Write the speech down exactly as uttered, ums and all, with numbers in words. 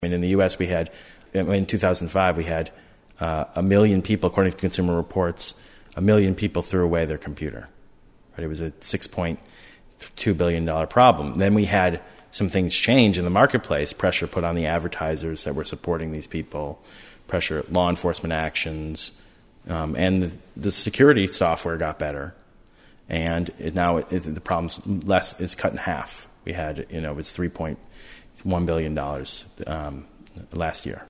I mean, in the U S we had, in two thousand five, we had uh, a million people, according to Consumer Reports, a million people threw away their computer. Right? It was a six point two billion dollars problem. Then we had some things change in the marketplace, pressure put on the advertisers that were supporting these people, pressure, law enforcement actions, um, and the, the security software got better. And it, now it, it, the problem's less is cut in half. We had, you know, it was three point one billion dollars um, last year.